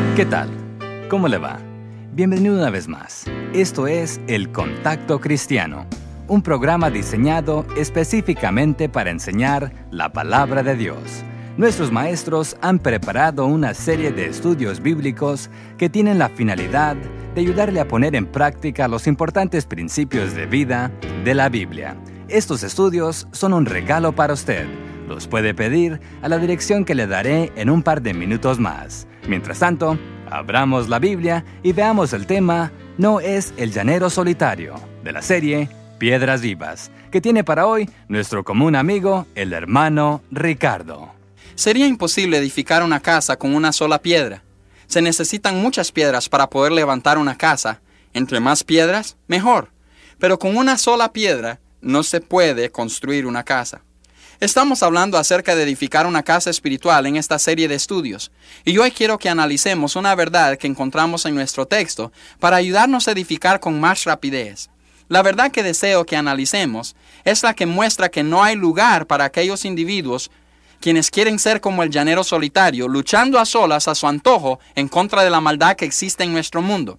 ¿Qué tal? ¿Cómo le va? Bienvenido una vez más. Esto es El Contacto Cristiano, un programa diseñado específicamente para enseñar la palabra de Dios. Nuestros maestros han preparado una serie de estudios bíblicos que tienen la finalidad de ayudarle a poner en práctica los importantes principios de vida de la Biblia. Estos estudios son un regalo para usted. Los puede pedir a la dirección que le daré en un par de minutos más. Mientras tanto, abramos la Biblia y veamos el tema No es el llanero solitario, de la serie Piedras Vivas, que tiene para hoy nuestro común amigo, el hermano Ricardo. Sería imposible edificar una casa con una sola piedra. Se necesitan muchas piedras para poder levantar una casa. Entre más piedras, mejor. Pero con una sola piedra no se puede construir una casa. Estamos hablando acerca de edificar una casa espiritual en esta serie de estudios, y hoy quiero que analicemos una verdad que encontramos en nuestro texto para ayudarnos a edificar con más rapidez. La verdad que deseo que analicemos es la que muestra que no hay lugar para aquellos individuos quienes quieren ser como el llanero solitario, luchando a solas a su antojo en contra de la maldad que existe en nuestro mundo.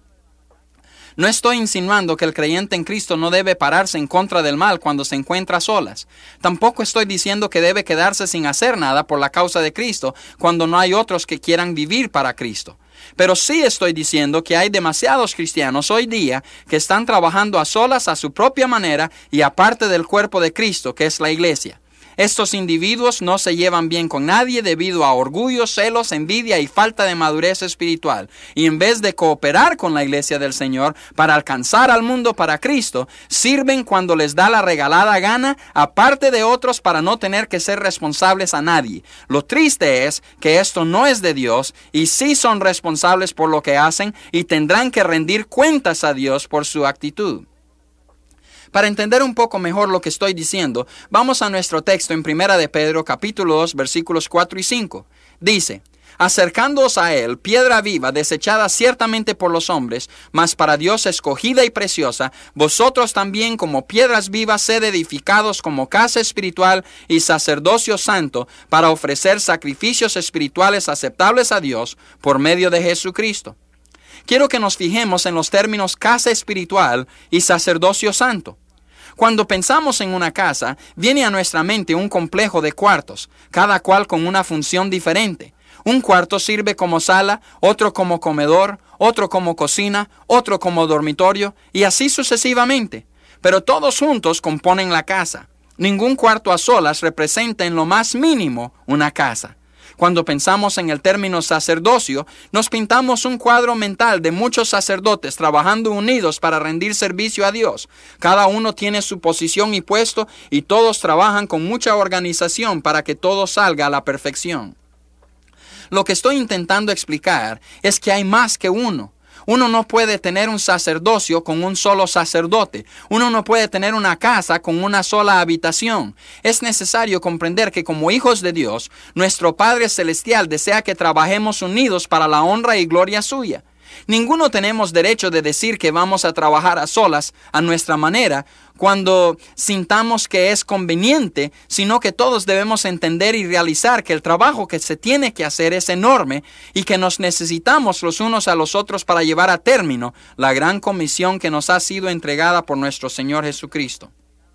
No estoy insinuando que el creyente en Cristo no debe pararse en contra del mal cuando se encuentra a solas. Tampoco estoy diciendo que debe quedarse sin hacer nada por la causa de Cristo cuando no hay otros que quieran vivir para Cristo. Pero sí estoy diciendo que hay demasiados cristianos hoy día que están trabajando a solas a su propia manera y aparte del cuerpo de Cristo, que es la iglesia. Estos individuos no se llevan bien con nadie debido a orgullo, celos, envidia y falta de madurez espiritual. Y en vez de cooperar con la iglesia del Señor para alcanzar al mundo para Cristo, sirven cuando les da la regalada gana, aparte de otros para no tener que ser responsables a nadie. Lo triste es que esto no es de Dios y sí son responsables por lo que hacen y tendrán que rendir cuentas a Dios por su actitud. Para entender un poco mejor lo que estoy diciendo, vamos a nuestro texto en 1 de Pedro, capítulo 2, versículos 4 y 5. Dice: acercándoos a él, piedra viva, desechada ciertamente por los hombres, mas para Dios escogida y preciosa, vosotros también como piedras vivas sed edificados como casa espiritual y sacerdocio santo, para ofrecer sacrificios espirituales aceptables a Dios por medio de Jesucristo. Quiero que nos fijemos en los términos casa espiritual y sacerdocio santo. Cuando pensamos en una casa, viene a nuestra mente un complejo de cuartos, cada cual con una función diferente. Un cuarto sirve como sala, otro como comedor, otro como cocina, otro como dormitorio, y así sucesivamente. Pero todos juntos componen la casa. Ningún cuarto a solas representa en lo más mínimo una casa. Cuando pensamos en el término sacerdocio, nos pintamos un cuadro mental de muchos sacerdotes trabajando unidos para rendir servicio a Dios. Cada uno tiene su posición y puesto y todos trabajan con mucha organización para que todo salga a la perfección. Lo que estoy intentando explicar es que hay más que uno. Uno no puede tener un sacerdocio con un solo sacerdote. Uno no puede tener una casa con una sola habitación. Es necesario comprender que como hijos de Dios, nuestro Padre Celestial desea que trabajemos unidos para la honra y gloria suya. Ninguno tenemos derecho de decir que vamos a trabajar a solas, a nuestra manera, cuando sintamos que es conveniente, sino que todos debemos entender y realizar que el trabajo que se tiene que hacer es enorme y que nos necesitamos los unos a los otros para llevar a término la gran comisión que nos ha sido entregada por nuestro Señor Jesucristo.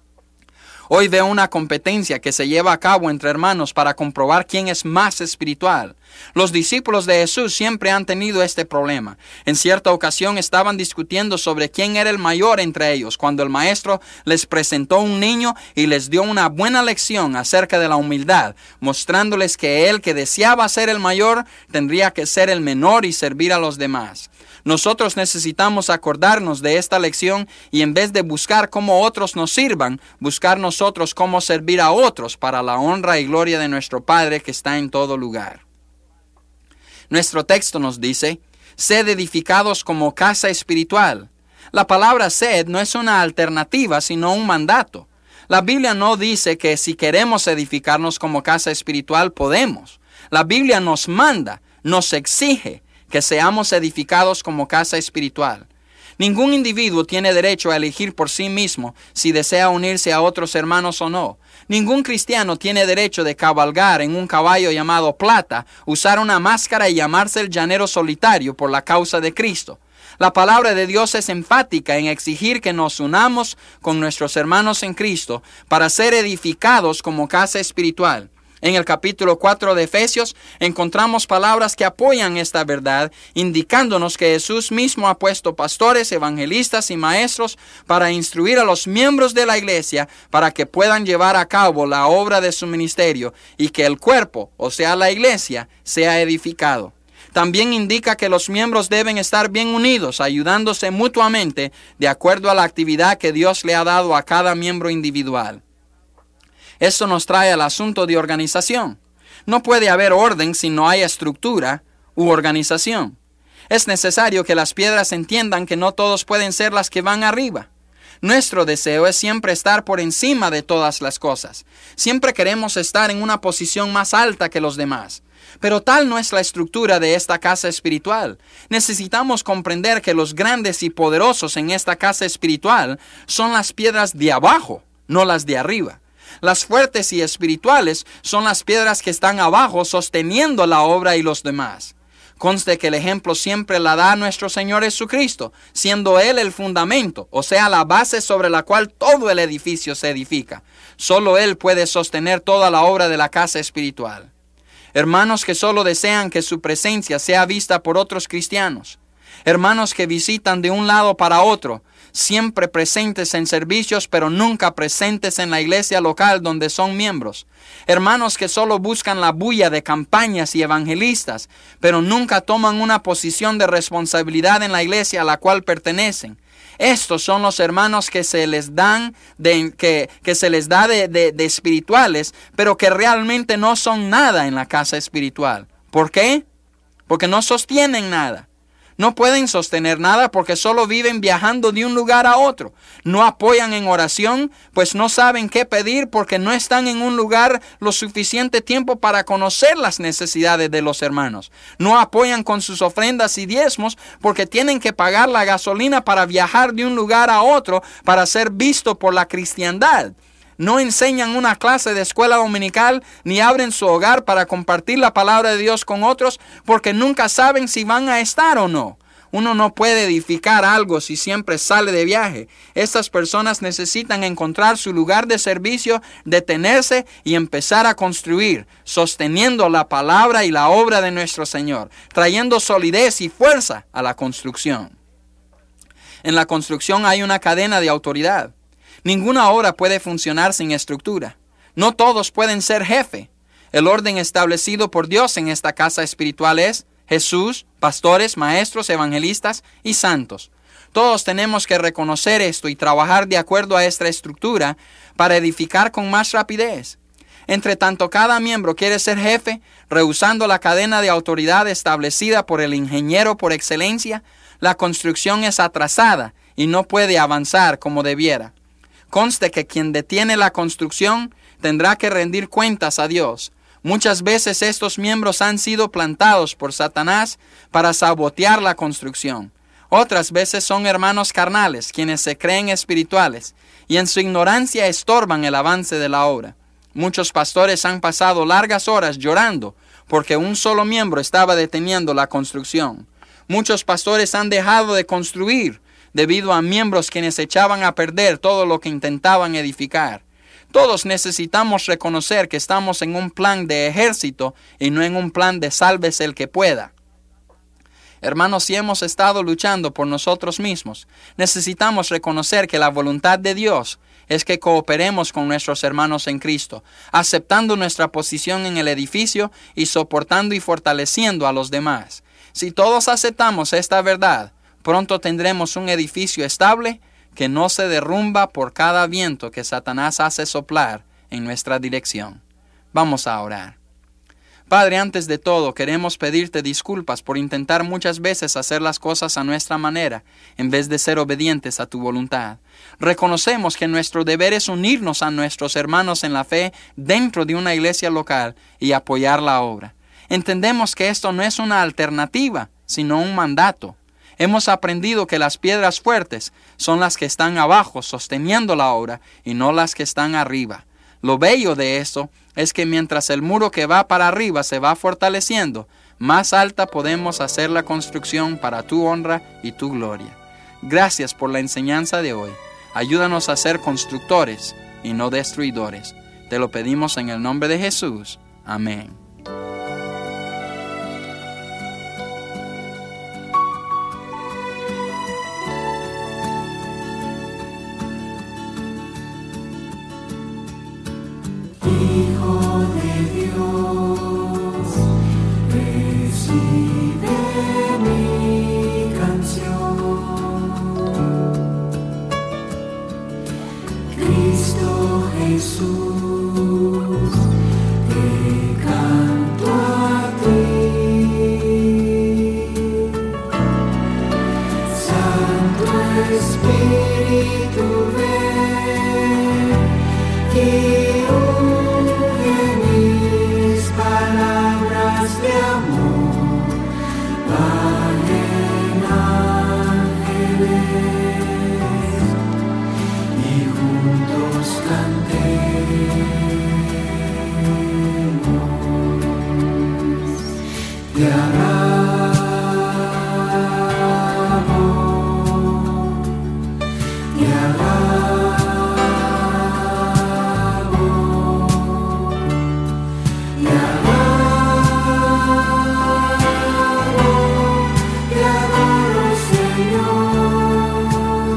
Hoy veo una competencia que se lleva a cabo entre hermanos para comprobar quién es más espiritual. Los discípulos de Jesús siempre han tenido este problema. En cierta ocasión estaban discutiendo sobre quién era el mayor entre ellos, cuando el maestro les presentó un niño y les dio una buena lección acerca de la humildad, mostrándoles que él que deseaba ser el mayor tendría que ser el menor y servir a los demás. Nosotros necesitamos acordarnos de esta lección y en vez de buscar cómo otros nos sirvan, buscar nosotros cómo servir a otros para la honra y gloria de nuestro Padre que está en todo lugar. Nuestro texto nos dice: sed edificados como casa espiritual. La palabra sed no es una alternativa, sino un mandato. La Biblia no dice que si queremos edificarnos como casa espiritual podemos. La Biblia nos manda, nos exige que seamos edificados como casa espiritual. Ningún individuo tiene derecho a elegir por sí mismo si desea unirse a otros hermanos o no. Ningún cristiano tiene derecho de cabalgar en un caballo llamado plata, usar una máscara y llamarse el llanero solitario por la causa de Cristo. La palabra de Dios es enfática en exigir que nos unamos con nuestros hermanos en Cristo para ser edificados como casa espiritual. En el capítulo 4 de Efesios encontramos palabras que apoyan esta verdad, indicándonos que Jesús mismo ha puesto pastores, evangelistas y maestros para instruir a los miembros de la iglesia para que puedan llevar a cabo la obra de su ministerio y que el cuerpo, o sea la iglesia, sea edificado. También indica que los miembros deben estar bien unidos, ayudándose mutuamente de acuerdo a la actividad que Dios le ha dado a cada miembro individual. Esto nos trae al asunto de organización. No puede haber orden si no hay estructura u organización. Es necesario que las piedras entiendan que no todos pueden ser las que van arriba. Nuestro deseo es siempre estar por encima de todas las cosas. Siempre queremos estar en una posición más alta que los demás. Pero tal no es la estructura de esta casa espiritual. Necesitamos comprender que los grandes y poderosos en esta casa espiritual son las piedras de abajo, no las de arriba. Las fuertes y espirituales son las piedras que están abajo sosteniendo la obra y los demás. Conste que el ejemplo siempre la da nuestro Señor Jesucristo, siendo Él el fundamento, o sea, la base sobre la cual todo el edificio se edifica. Solo Él puede sostener toda la obra de la casa espiritual. Hermanos que solo desean que su presencia sea vista por otros cristianos. Hermanos que visitan de un lado para otro, siempre presentes en servicios, pero nunca presentes en la iglesia local donde son miembros. Hermanos que solo buscan la bulla de campañas y evangelistas, pero nunca toman una posición de responsabilidad en la iglesia a la cual pertenecen. Estos son los hermanos que se les dan de espirituales, pero que realmente no son nada en la casa espiritual. ¿Por qué? Porque no sostienen nada. No pueden sostener nada porque solo viven viajando de un lugar a otro. No apoyan en oración, pues no saben qué pedir porque no están en un lugar lo suficiente tiempo para conocer las necesidades de los hermanos. No apoyan con sus ofrendas y diezmos porque tienen que pagar la gasolina para viajar de un lugar a otro para ser visto por la cristiandad. No enseñan una clase de escuela dominical ni abren su hogar para compartir la palabra de Dios con otros porque nunca saben si van a estar o no. Uno no puede edificar algo si siempre sale de viaje. Estas personas necesitan encontrar su lugar de servicio, detenerse y empezar a construir, sosteniendo la palabra y la obra de nuestro Señor, trayendo solidez y fuerza a la construcción. En la construcción hay una cadena de autoridad. Ninguna obra puede funcionar sin estructura. No todos pueden ser jefe. El orden establecido por Dios en esta casa espiritual es Jesús, pastores, maestros, evangelistas y santos. Todos tenemos que reconocer esto y trabajar de acuerdo a esta estructura para edificar con más rapidez. Entre tanto, cada miembro quiere ser jefe, rehusando la cadena de autoridad establecida por el ingeniero por excelencia, la construcción es atrasada y no puede avanzar como debiera. Conste que quien detiene la construcción tendrá que rendir cuentas a Dios. Muchas veces estos miembros han sido plantados por Satanás para sabotear la construcción. Otras veces son hermanos carnales, quienes se creen espirituales, y en su ignorancia estorban el avance de la obra. Muchos pastores han pasado largas horas llorando porque un solo miembro estaba deteniendo la construcción. Muchos pastores han dejado de construir debido a miembros quienes echaban a perder todo lo que intentaban edificar. Todos necesitamos reconocer que estamos en un plan de ejército y no en un plan de sálvese el que pueda. Hermanos, si hemos estado luchando por nosotros mismos, necesitamos reconocer que la voluntad de Dios es que cooperemos con nuestros hermanos en Cristo, aceptando nuestra posición en el edificio y soportando y fortaleciendo a los demás. Si todos aceptamos esta verdad, pronto tendremos un edificio estable que no se derrumba por cada viento que Satanás hace soplar en nuestra dirección. Vamos a orar. Padre, antes de todo, queremos pedirte disculpas por intentar muchas veces hacer las cosas a nuestra manera, en vez de ser obedientes a tu voluntad. Reconocemos que nuestro deber es unirnos a nuestros hermanos en la fe dentro de una iglesia local y apoyar la obra. Entendemos que esto no es una alternativa, sino un mandato. Hemos aprendido que las piedras fuertes son las que están abajo sosteniendo la obra y no las que están arriba. Lo bello de esto es que mientras el muro que va para arriba se va fortaleciendo, más alta podemos hacer la construcción para tu honra y tu gloria. Gracias por la enseñanza de hoy. Ayúdanos a ser constructores y no destruidores. Te lo pedimos en el nombre de Jesús. Amén. Hijo de Dios, recibe mi canción. Cristo Jesús, te canto a ti. Santo Espíritu, ven y te alabo, te alabo, te alabo, te adoro, Señor.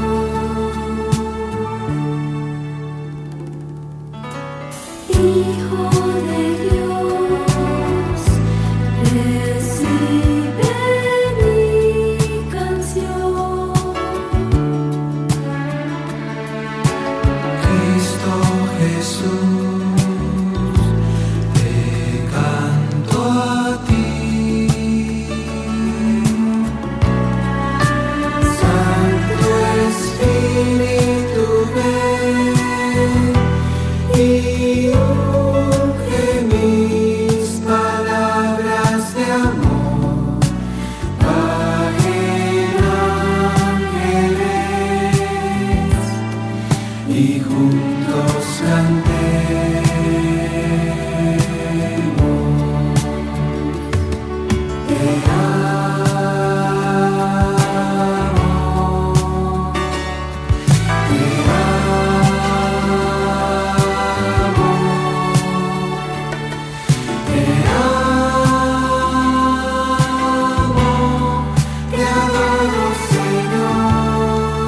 Hijo de Dios, recibe mi canción. Cristo Jesús, te canto a ti. Santo Espíritu, ven y unge mis palabras de amor, bajen ángeles y juntos cantemos. Te adoro, Señor.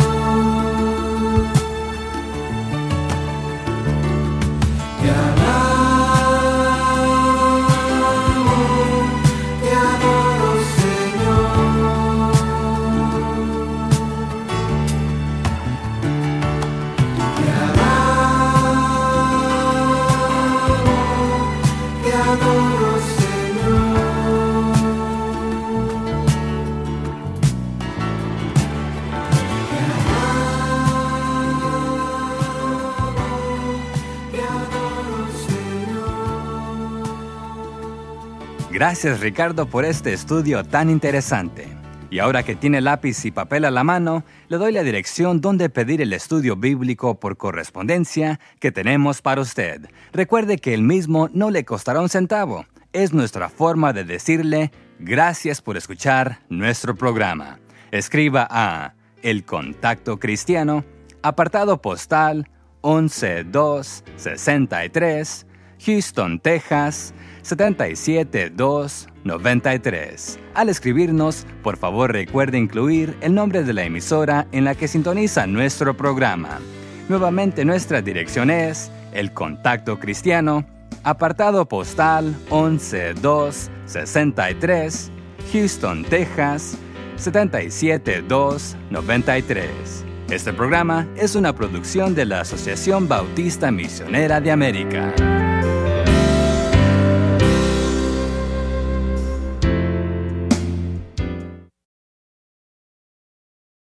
Te alabo, te adoro, Señor. Te alabo, te adoro, Señor. Gracias, Ricardo, por este estudio tan interesante. Y ahora que tiene lápiz y papel a la mano, le doy la dirección donde pedir el estudio bíblico por correspondencia que tenemos para usted. Recuerde que el mismo no le costará un centavo. Es nuestra forma de decirle gracias por escuchar nuestro programa. Escriba a El Contacto Cristiano, apartado postal 11263, Houston, Texas 77293. Al escribirnos, por favor recuerde incluir el nombre de la emisora en la que sintoniza nuestro programa. Nuevamente nuestra dirección es El Contacto Cristiano, apartado postal 11263, Houston, Texas 77293. Este programa es una producción de la Asociación Bautista Misionera de América.